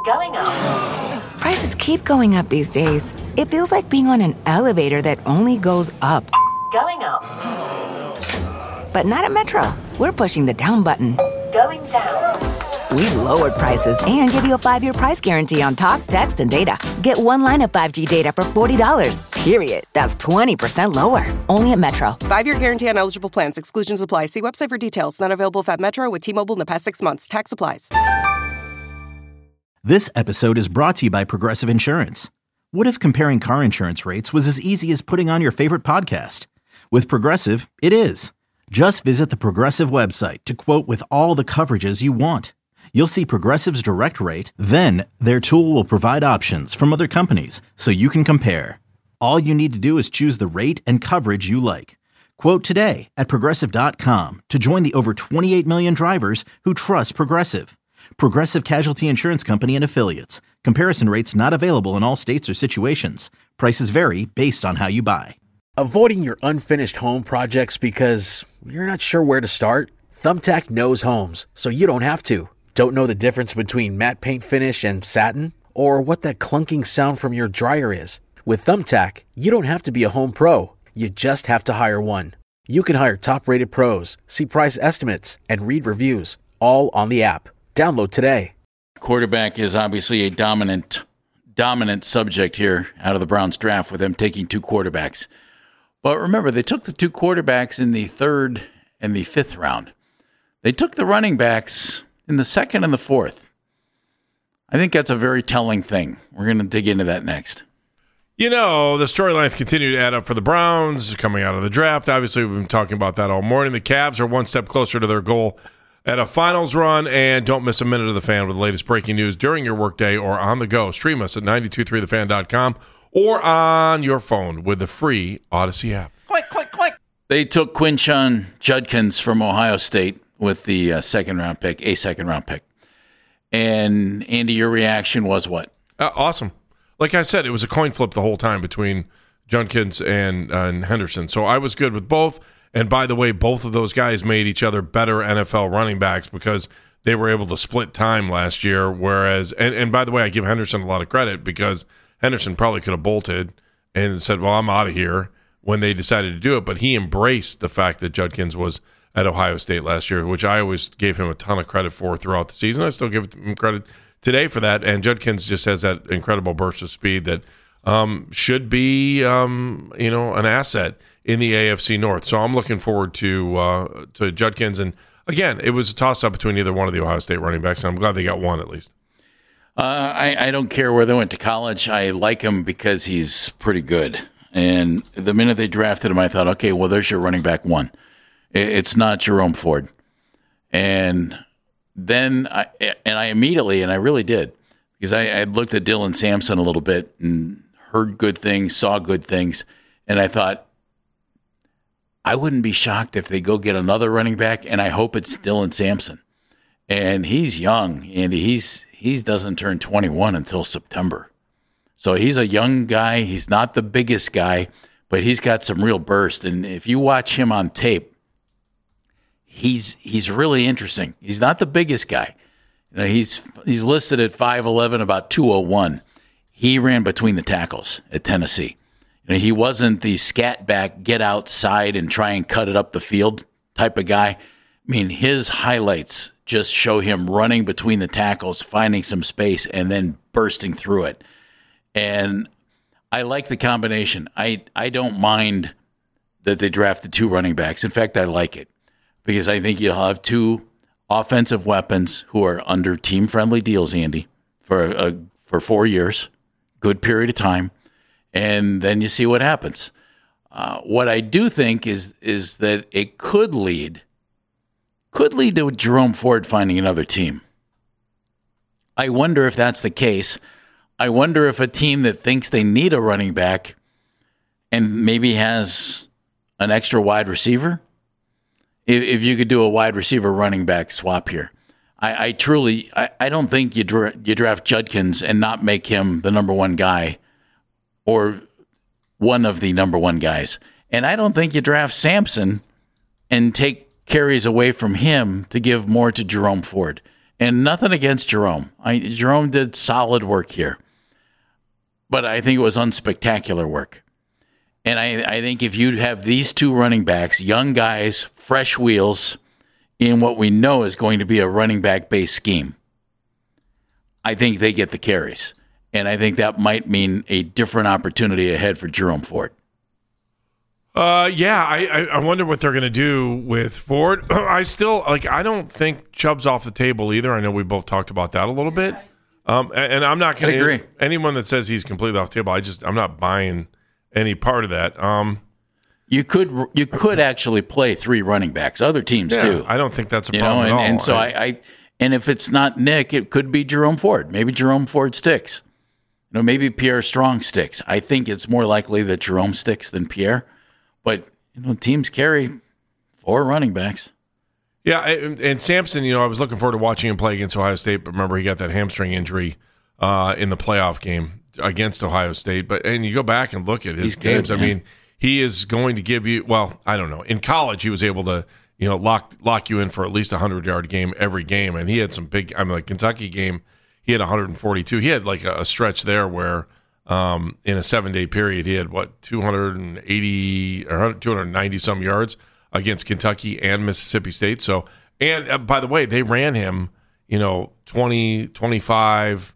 Going up. Prices keep going up these days. It feels like being on an elevator that only goes up. Going up. But not at Metro. We're pushing the down button. Going down. We've lowered prices and give you a 5-year price guarantee on talk, text, and data. Get one line of 5G data for $40, period. That's 20% lower. Only at Metro. 5-year guarantee on eligible plans. Exclusions apply. See website for details. Not available at Metro with T-Mobile in the past 6 months. Tax applies. This episode is brought to you by Progressive Insurance. What if comparing car insurance rates was as easy as putting on your favorite podcast? With Progressive, it is. Just visit the Progressive website to quote with all the coverages you want. You'll see Progressive's direct rate, then their tool will provide options from other companies so you can compare. All you need to do is choose the rate and coverage you like. Quote today at Progressive.com to join the over 28 million drivers who trust Progressive. Progressive Casualty Insurance Company and Affiliates. Comparison rates not available in all states or situations. Prices vary based on how you buy. Avoiding your unfinished home projects because you're not sure where to start? Thumbtack knows homes, so you don't have to. Don't know the difference between matte paint finish and satin? Or what that clunking sound from your dryer is? With Thumbtack, you don't have to be a home pro. You just have to hire one. You can hire top-rated pros, see price estimates, and read reviews, all on the app. Download today. Quarterback is obviously a dominant subject here out of the Browns draft with them taking 2 quarterbacks. But remember, they took the 2 quarterbacks in the 3rd and the 5th round. They took the running backs in the 2nd and the 4th. I think that's a very telling thing. We're going to dig into that next. You know, the storylines continue to add up for the Browns coming out of the draft. Obviously, we've been talking about that all morning. The Cavs are one step closer to their goal at a finals run, and don't miss a minute of The Fan with the latest breaking news during your workday or on the go. Stream us at 923thefan.com or on your phone with the free Odyssey app. Click, click, click. They took Quinshon Judkins from Ohio State with the second round pick. And, Andy, your reaction was what? Awesome. Like I said, it was a coin flip the whole time between Judkins and Henderson. So I was good with both. And by the way, both of those guys made each other better NFL running backs because they were able to split time last year. Whereas, and by the way, I give Henderson a lot of credit because Henderson probably could have bolted and said, well, I'm out of here when they decided to do it. But he embraced the fact that Judkins was at Ohio State last year, which I always gave him a ton of credit for throughout the season. I still give him credit today for that. And Judkins just has that incredible burst of speed that should be, an asset in the AFC North. So I'm looking forward to Judkins. And again, it was a toss-up between either one of the Ohio State running backs, and I'm glad they got one at least. I don't care where they went to college. I like him because he's pretty good. And the minute they drafted him, I thought, okay, well, there's your running back one. It's not Jerome Ford. And then I immediately, and I really did, because I looked at Dylan Sampson a little bit and heard good things, saw good things, and I thought, I wouldn't be shocked if they go get another running back, and I hope it's Dylan Sampson. And he's young, and he doesn't turn 21 until September. So he's a young guy. He's not the biggest guy, but he's got some real burst. And if you watch him on tape, he's really interesting. He's not the biggest guy. You know, he's listed at 5'11", about 201. He ran between the tackles at Tennessee. You know, he wasn't the scat back, get outside and try and cut it up the field type of guy. I mean, his highlights just show him running between the tackles, finding some space, and then bursting through it. And I like the combination. I don't mind that they drafted 2 running backs. In fact, I like it because I think you'll have 2 offensive weapons who are under team-friendly deals, Andy, for 4 years, good period of time, and then you see what happens. What I do think is that it could lead to Jerome Ford finding another team. I wonder if that's the case. I wonder if a team that thinks they need a running back and maybe has an extra wide receiver, if you could do a wide receiver running back swap here. I don't think you draft Judkins and not make him the number one guy or one of the number one guys. And I don't think you draft Sampson and take carries away from him to give more to Jerome Ford. And nothing against Jerome. Jerome did solid work here. But I think it was unspectacular work. And I think if you have these two running backs, young guys, fresh wheels, in what we know is going to be a running back-based scheme, I think they get the carries. And I think that might mean a different opportunity ahead for Jerome Ford. I wonder what they're going to do with Ford. I don't think Chubb's off the table either. I know we both talked about that a little bit. And I'm not going to agree. Anyone that says he's completely off the table, I'm not buying any part of that. You could actually play three running backs. Other teams do. I don't think that's a problem at all. And so and if it's not Nick, it could be Jerome Ford. Maybe Jerome Ford sticks. Maybe Pierre Strong sticks. I think it's more likely that Jerome sticks than Pierre. But teams carry four running backs. Yeah, and Sampson, I was looking forward to watching him play against Ohio State, but remember he got that hamstring injury in the playoff game against Ohio State. And you go back and look at his games. I mean, he is going to give you, I don't know. In college, he was able to, lock you in for at least a 100-yard game every game. And he had some big, the Kentucky game, he had 142. He had like a stretch there where in a 7-day period, he had 280 or 290 some yards against Kentucky and Mississippi State. So, and by the way, they ran him, 20, 25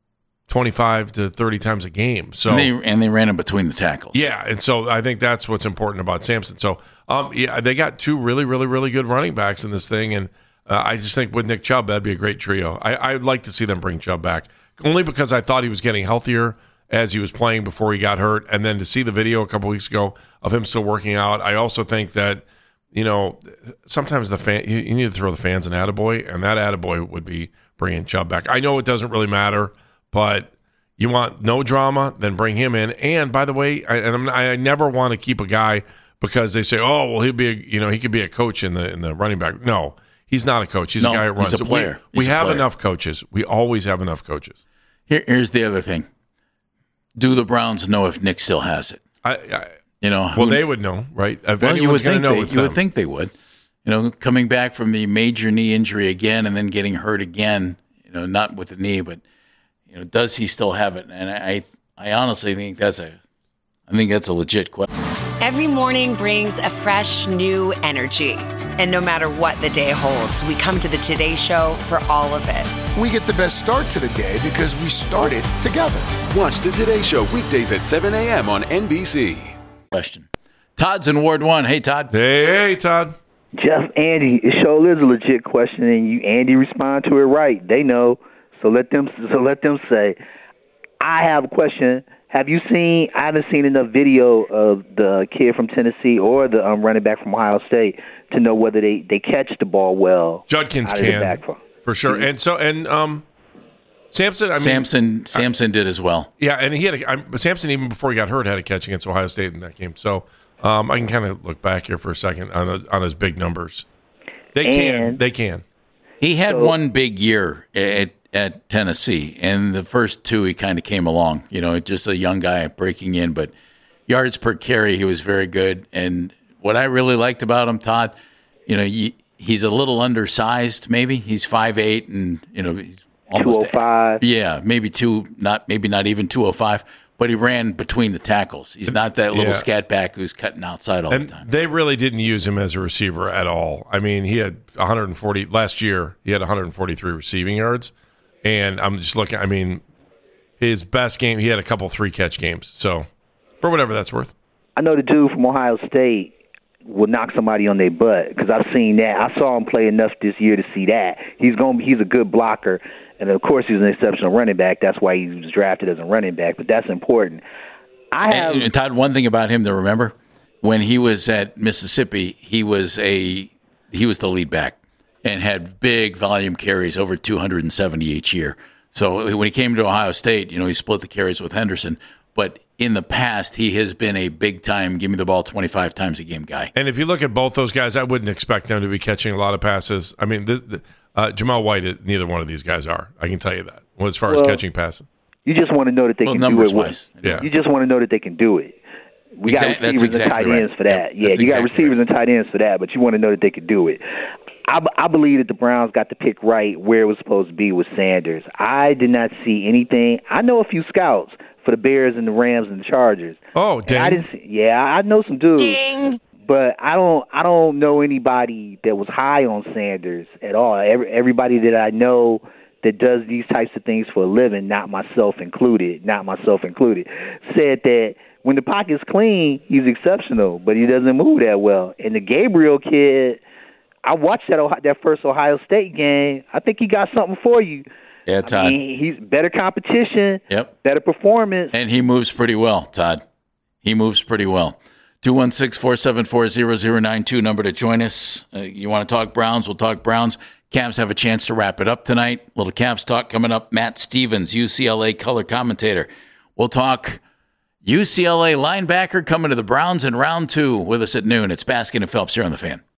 to 30 times a game. So and they ran him between the tackles. Yeah, and so I think that's what's important about Sampson. So, they got two really, really, really good running backs in this thing, and I just think with Nick Chubb, that'd be a great trio. I'd like to see them bring Chubb back, only because I thought he was getting healthier as he was playing before he got hurt, and then to see the video a couple weeks ago of him still working out, I also think that sometimes you need to throw the fans an attaboy, and that attaboy would be bringing Chubb back. I know it doesn't really matter, but you want no drama, then bring him in. And by the way, I never want to keep a guy because they say, oh, well, he'll be he could be a coach in the running back. No, he's not a coach. He's a guy who runs. He's a player. We have enough coaches. We always have enough coaches. Here's the other thing. Do the Browns know if Nick still has it? They would know, right? If you would think you would think they would. Coming back from the major knee injury again and then getting hurt again. Not with the knee, but does he still have it? And I honestly think that's a legit question. Every morning brings a fresh, new energy. And no matter what the day holds, we come to the Today Show for all of it. We get the best start to the day because we started together. Watch the Today Show weekdays at 7 a.m. on NBC. Question. Todd's in Ward 1. Hey, Todd. Hey, Todd. Jeff, Andy, it sure is a legit question, and Andy, respond to it right. They know, so let them say. I have a question. Have you seen? I haven't seen enough video of the kid from Tennessee or the running back from Ohio State to know whether they catch the ball well. Judkins can for sure, and Sampson did as well. Yeah, and he had Sampson even before he got hurt had a catch against Ohio State in that game. So I can kind of look back here for a second on those big numbers. They can. He had one big year at Tennessee, and the first two he kind of came along. Just a young guy breaking in, but yards per carry he was very good. And what I really liked about him, Todd, he's a little undersized. Maybe he's 5'8", and he's almost 205. Yeah, maybe not even 205. But he ran between the tackles. He's not that little scat back who's cutting outside all the time. They really didn't use him as a receiver at all. I mean, he had 140 last year. He had 143 receiving yards, and I'm just looking. I mean, his best game, he had a couple 3-catch games. So, for whatever that's worth. I know the dude from Ohio State will knock somebody on their butt because I've seen that. I saw him play enough this year to see that. He's a good blocker. And, of course, he's an exceptional running back. That's why he was drafted as a running back, but that's important. And Todd, one thing about him to remember, when he was at Mississippi, he was the lead back and had big volume carries, over 270 each year. So when he came to Ohio State, he split the carries with Henderson. But in the past, he has been a big-time, give me the ball 25 times a game guy. And if you look at both those guys, I wouldn't expect them to be catching a lot of passes. I mean, Jamal White, neither one of these guys are. I can tell you that. As far as catching passes, you just want to know that they can do it. You just want to know that they can do it. We got receivers and tight ends for that. Yeah, you got receivers and tight ends for that, but you want to know that they can do it. I believe that the Browns got the pick right where it was supposed to be with Sanders. I did not see anything. I know a few scouts for the Bears and the Rams and the Chargers. Oh, dang. I know some dudes. Ding. But I don't know anybody that was high on Sanders at all. Everybody that I know that does these types of things for a living, not myself included, said that when the pocket's clean, he's exceptional, but he doesn't move that well. And the Gabriel kid, I watched that first Ohio State game. I think he got something for you. Yeah, Todd. He's better competition, better performance. And he moves pretty well, Todd. He moves pretty well. 216-474-0092, number to join us. You want to talk Browns? We'll talk Browns. Cavs have a chance to wrap it up tonight. Little Cavs talk coming up. Matt Stevens, UCLA color commentator. We'll talk UCLA linebacker coming to the Browns in round 2 with us at noon. It's Baskin and Phelps here on The Fan.